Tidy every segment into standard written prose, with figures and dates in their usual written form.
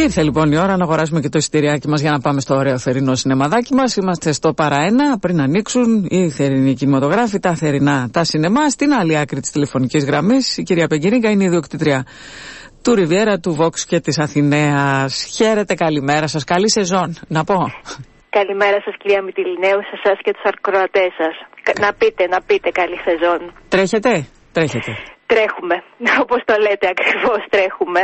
Ήρθε λοιπόν η ώρα να αγοράσουμε και το εισιτηριάκι μας για να πάμε στο ωραίο θερινό σινεμαδάκι μας. Είμαστε στο παρά-1 πριν ανοίξουν οι θερινοί κινηματογράφοι, τα θερινά τα σινεμά. Στην άλλη άκρη της τηλεφωνικής γραμμής η κυρία Πεγκυρίγκα είναι η ιδιοκτήτρια του Ριβιέρα, του Vox και της Αθηναίας. Χαίρετε, καλημέρα σας, καλή σεζόν, να πω. Καλημέρα σας κυρία Μητυλινέου, σε εσάς και τους ακροατές σας. Να πείτε καλή σεζόν. Τρέχετε. Τρέχουμε, όπως το λέτε ακριβώς, τρέχουμε.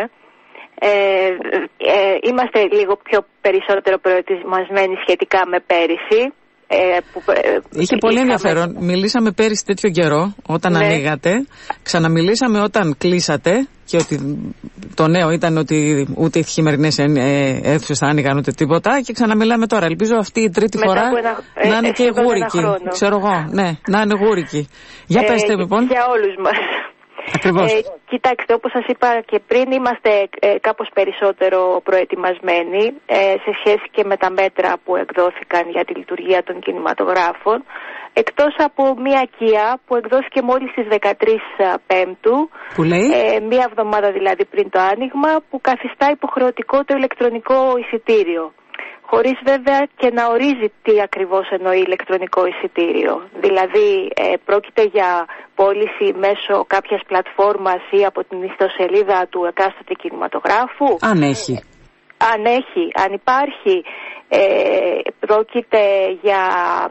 Είμαστε λίγο πιο περισσότερο προετοιμασμένοι σχετικά με πέρυσι. Είχε πολύ ενδιαφέρον. Μιλήσαμε πέρυσι τέτοιο καιρό όταν ανοίγατε. Ξαναμιλήσαμε όταν κλείσατε. Και ότι το νέο ήταν ότι ούτε οι χειμερινές αίθουσες θα άνοιγαν ούτε τίποτα. Και ξαναμιλάμε τώρα. Ελπίζω αυτή η τρίτη φορά να είναι και γούρικη. Ξέρω εγώ, ναι, να είναι γούρικη. Για πέστε λοιπόν. Για όλους μας. Κοιτάξτε, όπως σας είπα και πριν, είμαστε κάπως περισσότερο προετοιμασμένοι σε σχέση και με τα μέτρα που εκδόθηκαν για τη λειτουργία των κινηματογράφων, εκτός από μια ΚΙΑ που εκδόθηκε μόλις στις 13 Πέμπτου, που λέει? Μία εβδομάδα δηλαδή πριν το άνοιγμα, που καθιστά υποχρεωτικό το ηλεκτρονικό εισιτήριο. Χωρίς βέβαια και να ορίζει τι ακριβώς εννοεί ηλεκτρονικό εισιτήριο. Δηλαδή πρόκειται για πώληση μέσω κάποιας πλατφόρμας ή από την ιστοσελίδα του εκάστοτε κινηματογράφου. Αν υπάρχει. Πρόκειται για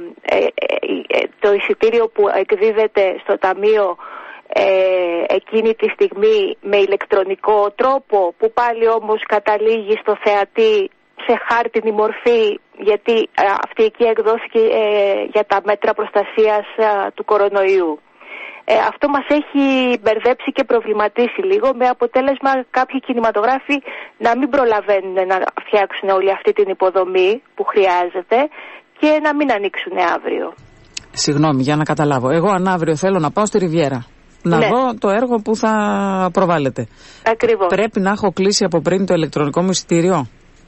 το εισιτήριο που εκδίδεται στο ταμείο εκείνη τη στιγμή με ηλεκτρονικό τρόπο, που πάλι όμως καταλήγει στο θεατή σε χάρτινη μορφή, γιατί αυτή εκεί εκδόθηκε για τα μέτρα προστασίας του κορονοϊού. Αυτό μας έχει μπερδέψει και προβληματίσει λίγο, με αποτέλεσμα κάποιοι κινηματογράφοι να μην προλαβαίνουν να φτιάξουν όλη αυτή την υποδομή που χρειάζεται και να μην ανοίξουν αύριο. Συγγνώμη, για να καταλάβω. Εγώ αν αύριο θέλω να πάω στη Ριβιέρα, να δω το έργο που θα προβάλλετε. Ακριβώς. Πρέπει να έχω κλείσει από πριν το ηλεκτρονικό μου εισιτήριο?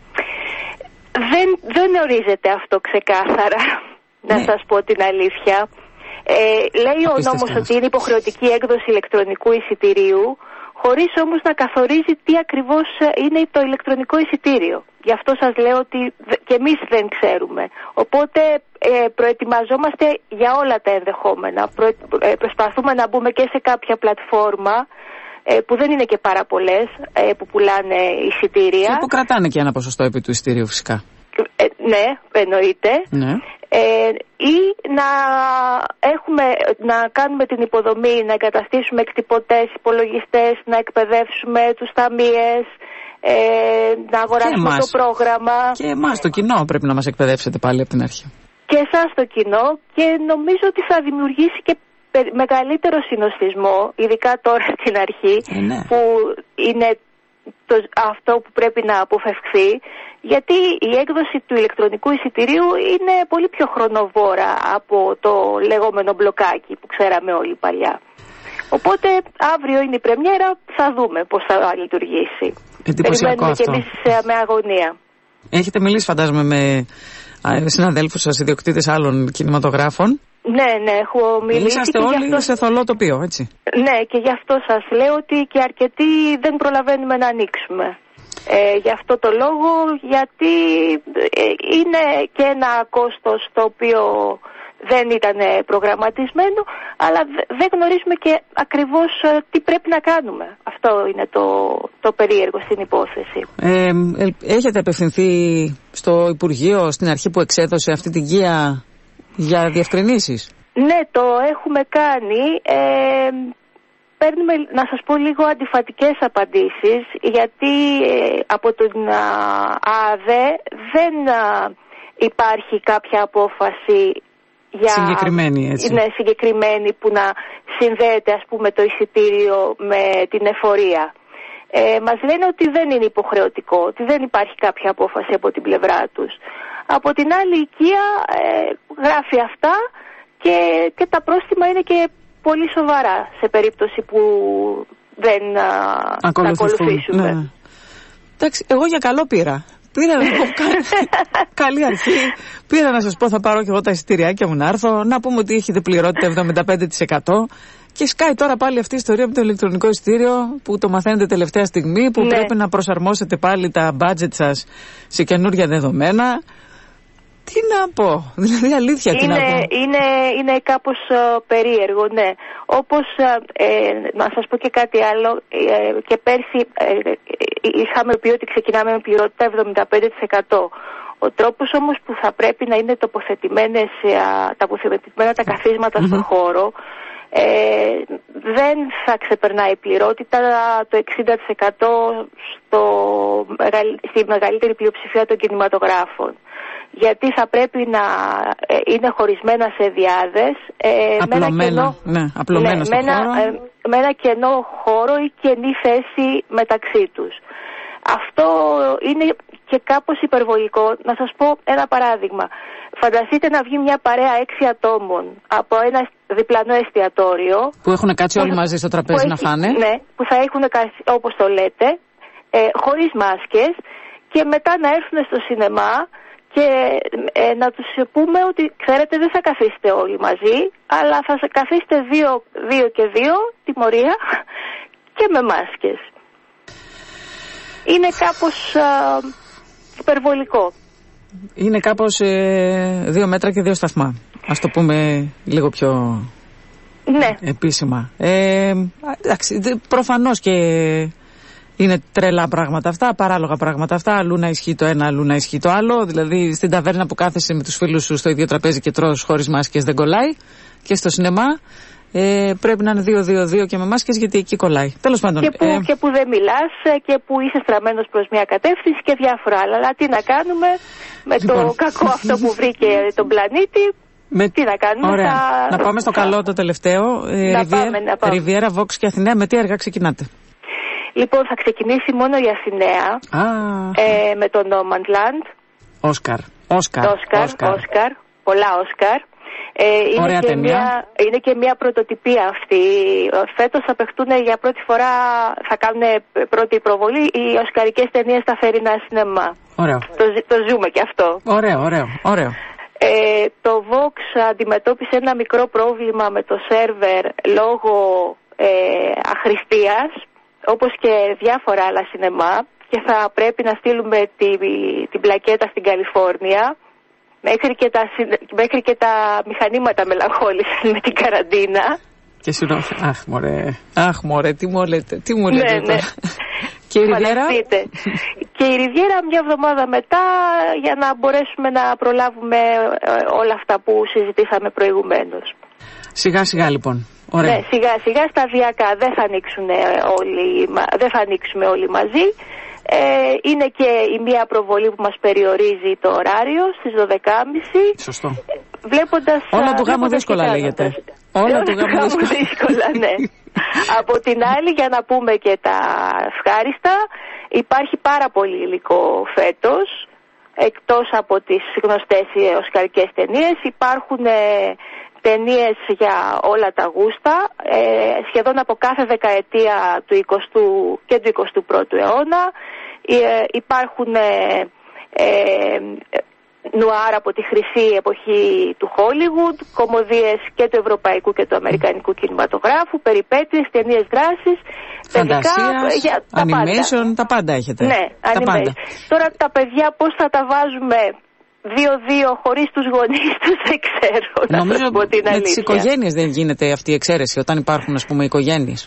Δεν ορίζεται αυτό ξεκάθαρα, να σας πω την αλήθεια. Λέει ο νόμος ότι είναι υποχρεωτική έκδοση ηλεκτρονικού εισιτηρίου, χωρίς όμως να καθορίζει τι ακριβώς είναι το ηλεκτρονικό εισιτήριο. Γι' αυτό σας λέω ότι και εμείς δεν ξέρουμε. Οπότε προετοιμαζόμαστε για όλα τα ενδεχόμενα. Προσπαθούμε να μπούμε και σε κάποια πλατφόρμα, που δεν είναι και πάρα πολλές, που πουλάνε εισιτήρια. Και που κρατάνε και ένα ποσοστό επί του εισιτηρίου φυσικά. Ναι, εννοείται. Ναι. Ή να κάνουμε την υποδομή, να εγκαταστήσουμε εκτυπωτές υπολογιστές, να εκπαιδεύσουμε τους ταμείες, να αγοράσουμε το πρόγραμμα. Και εμάς το κοινό πρέπει να μας εκπαιδεύσετε πάλι από την αρχή. Και εσάς το κοινό, και νομίζω ότι θα δημιουργήσει και μεγαλύτερο συνοστισμό, ειδικά τώρα στην αρχή, που είναι αυτό που πρέπει να αποφευχθεί, γιατί η έκδοση του ηλεκτρονικού εισιτηρίου είναι πολύ πιο χρονοβόρα από το λεγόμενο μπλοκάκι που ξέραμε όλοι παλιά. Οπότε αύριο είναι η πρεμιέρα, θα δούμε πώς θα λειτουργήσει. Περιμένουμε και εμείς με αγωνία. Έχετε μιλήσει φαντάζομαι με συναδέλφους σας, ιδιοκτήτες άλλων κινηματογράφων? Ναι, έχω μιλήσει. Είσαστε όλοι σε θολό τοπίο, έτσι? Ναι, και γι' αυτό σας λέω ότι και αρκετοί δεν προλαβαίνουμε να ανοίξουμε. Γι' αυτό το λόγο, γιατί είναι και ένα κόστος το οποίο δεν ήταν προγραμματισμένο, αλλά δεν γνωρίζουμε και ακριβώς τι πρέπει να κάνουμε. Αυτό είναι το περίεργο στην υπόθεση. Έχετε απευθυνθεί στο Υπουργείο στην αρχή που εξέδωσε αυτή την ΚΙΑ για διευκρινήσεις? Ναι, το έχουμε κάνει. Παίρνουμε, να σας πω, λίγο αντιφατικές απαντήσεις, γιατί από την ΑΔΕ δεν υπάρχει κάποια απόφαση συγκεκριμένη, έτσι. Ναι, συγκεκριμένη, που να συνδέεται, ας πούμε, το εισιτήριο με την εφορία. Μας λένε ότι δεν είναι υποχρεωτικό, ότι δεν υπάρχει κάποια απόφαση από την πλευρά τους. Από την άλλη, η ΚΙΑ γράφει αυτά και τα πρόστιμα είναι και πολύ σοβαρά σε περίπτωση που δεν ακολουθήσουμε. Ναι. Εντάξει, εγώ για καλό πήρα. Πήρα να πω καλή αρχή. Πήρα να σας πω, θα πάρω και εγώ τα εισιτηριάκια μου να έρθω. Να πούμε ότι έχετε πληρότητα 75%. Και σκάει τώρα πάλι αυτή η ιστορία με το ηλεκτρονικό εισιτήριο που το μαθαίνετε τελευταία στιγμή, που πρέπει να προσαρμόσετε πάλι τα budget σας σε καινούργια δεδομένα. Τι να πω, δηλαδή αλήθεια τι να πω. Είναι κάπως περίεργο, ναι. Όπως να σας πω και κάτι άλλο, και πέρσι είχαμε πει ότι ξεκινάμε με πληρότητα 75%. Ο τρόπος όμως που θα πρέπει να είναι τοποθετημένα τα καθίσματα στον χώρο δεν θα ξεπερνάει η πληρότητα το 60% στη μεγαλύτερη πλειοψηφία των κινηματογράφων. Γιατί θα πρέπει να είναι χωρισμένα σε διάδες με ένα κενό χώρο ή κενή θέση μεταξύ τους. Αυτό είναι και κάπως υπερβολικό. Να σας πω ένα παράδειγμα. Φανταστείτε να βγει μια παρέα 6 ατόμων από ένα διπλανό εστιατόριο. Που έχουν κάτσει όλοι μαζί στο τραπέζι να φάνε. Ναι, που θα έχουν κάτσει όπως το λέτε, χωρίς μάσκες, και μετά να έρθουν στο σινεμά και να τους πούμε ότι ξέρετε δεν θα καθίσετε όλοι μαζί, αλλά θα καθίσετε δύο και δύο, τιμωρία, και με μάσκες. Είναι κάπως υπερβολικό. Είναι κάπως 2 μέτρα και 2 σταθμά. Ας το πούμε λίγο πιο επίσημα. Εντάξει, προφανώς και είναι τρελά πράγματα αυτά, παράλογα πράγματα αυτά. Αλλού να ισχύει το ένα, αλλού να ισχύει το άλλο. Δηλαδή στην ταβέρνα που κάθεσαι με τους φίλους σου στο ίδιο τραπέζι και τρως χωρίς μάσκες δεν κολλάει. Και στο σινεμά πρέπει να είναι 2-2-2 και με μάσκες, γιατί εκεί κολλάει. Τέλος πάντων. Και που δεν μιλάς και που είσαι στραμμένος προς μια κατεύθυνση και διάφορα άλλα. Αλλά τι να κάνουμε με το κακό αυτό που βρήκε τον πλανήτη. Τι να κάνουμε. Ωραία. Να πάμε στο καλό το τελευταίο. Ριβιέρα, Βόξ και Αθηναία. Με τι έργα ξεκινάτε? Λοιπόν, θα ξεκινήσει μόνο η Αθηναία με το No Man's Land. Όσκαρ. Πολλά Όσκαρ. Είναι και μια πρωτοτυπία αυτή. Φέτος θα παιχτούν για πρώτη φορά, θα κάνουν πρώτη προβολή οι οσκαρικές ταινίες στα θερινά σινεμά. Ωραίο. Το ζούμε και αυτό. Ωραίο. Το Vox αντιμετώπισε ένα μικρό πρόβλημα με το σερβερ λόγω αχρηστίας, όπως και διάφορα άλλα σινεμά, και θα πρέπει να στείλουμε την πλακέτα στην Καλιφόρνια. Μέχρι και τα μηχανήματα μελαγχόλησαν με την καραντίνα. Και αχ μωρέ, τι μου λέτε τώρα. Και η Ριβιέρα? Και η Ριβιέρα μια εβδομάδα μετά, για να μπορέσουμε να προλάβουμε όλα αυτά που συζητήσαμε προηγουμένως. Σιγά σιγά λοιπόν. Ωραία. Ναι, σιγά σιγά, σταδιακά. Δεν θα ανοίξουμε όλοι μαζί. Είναι και η μία προβολή που μας περιορίζει το ωράριο στις 12.30. Σωστό. Όλα του γάμου δύσκολα λέγεται. Όλα του γάμου δύσκολα, ναι. Από την άλλη, για να πούμε και τα ευχάριστα, υπάρχει πάρα πολύ υλικό φέτος. Εκτός από τις γνωστές οσκαρικές ταινίες, υπάρχουν ταινίες για όλα τα γούστα, σχεδόν από κάθε δεκαετία του 20ου και του 21ου αιώνα. Υπάρχουν νουάρ από τη χρυσή εποχή του Χόλιγουντ, κομμωδίες και του ευρωπαϊκού και του αμερικανικού κινηματογράφου, περιπέτειες, ταινίες δράσης, φαντασία, animation, τα πάντα έχετε. Ναι, animation. Τώρα τα παιδιά πώς θα τα βάζουμε 2-2 χωρίς τους γονείς τους, δεν ξέρω. Νομίζω με τις οικογένειες δεν γίνεται αυτή η εξαίρεση, όταν υπάρχουν, ας πούμε, οικογένειες.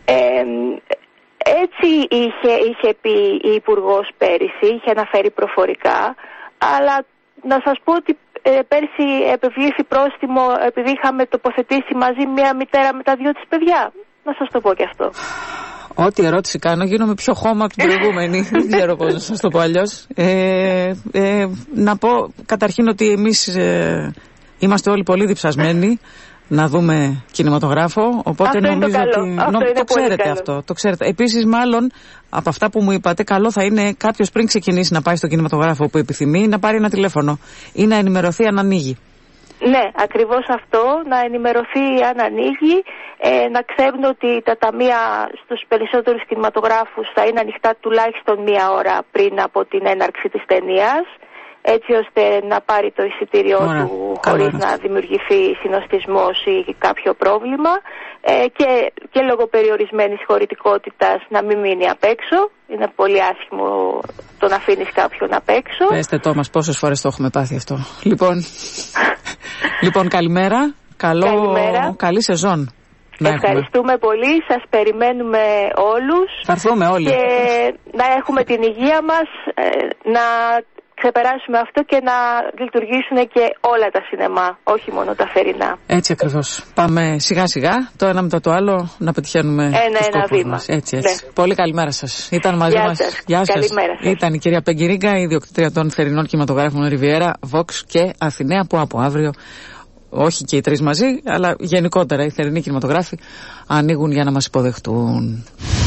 Έτσι είχε πει η Υπουργός πέρυσι, είχε αναφέρει προφορικά, αλλά να σας πω ότι πέρσι επιβλήθη πρόστιμο επειδή είχαμε τοποθετήσει μαζί μια μητέρα με τα 2 της παιδιά. Να σας το πω και αυτό. Ό,τι ερώτηση κάνω γίνομαι πιο χώμα από την προηγούμενη. Δεν ξέρω πώς να σας το πω αλλιώς. Να πω καταρχήν ότι εμείς είμαστε όλοι πολύ διψασμένοι να δούμε κινηματογράφο, οπότε αυτό νομίζω ότι το ξέρετε αυτό. Το ξέρετε. Επίσης, μάλλον από αυτά που μου είπατε, καλό θα είναι κάποιος πριν ξεκινήσει να πάει στο κινηματογράφο που επιθυμεί να πάρει ένα τηλέφωνο ή να ενημερωθεί αν ανοίγει. Ναι, ακριβώς αυτό, να ενημερωθεί αν ανοίγει, να ξέρουν ότι τα ταμεία στους περισσότερους κινηματογράφους θα είναι ανοιχτά τουλάχιστον 1 ώρα πριν από την έναρξη της ταινίας, έτσι ώστε να πάρει το εισιτήριό του χωρίς να δημιουργηθεί συνοστισμός ή κάποιο πρόβλημα. και λόγω περιορισμένης χωρητικότητας να μην μείνει απ' έξω. Είναι πολύ άσχημο το να αφήνεις κάποιον απ' έξω. Πέστε το μας, πόσες φορές το έχουμε πάθει αυτό. Λοιπόν, καλημέρα. Καλή σεζόν. Ευχαριστούμε πολύ, σας περιμένουμε όλους. Θα έρθουμε όλοι. Και να έχουμε την υγεία μας, να ξεπεράσουμε αυτό και να λειτουργήσουν και όλα τα σινεμά, όχι μόνο τα θερινά. Έτσι ακριβώς. Πάμε σιγά σιγά, το ένα μετά το άλλο, να πετυχαίνουμε ένα βήμα μας. Έτσι. Ναι. Πολύ καλημέρα σας. Ήταν μαζί μας. Γεια σας. Καλημέρα σας. Ήταν η κυρία Πεγκυρίγκα, η ιδιοκτήτρια των θερινών κινηματογράφων Riviera, Vox και Αθηναία, που από αύριο, όχι και οι τρεις μαζί, αλλά γενικότερα οι θερινοί κινηματογράφοι ανοίγουν για να μας υποδεχτούν.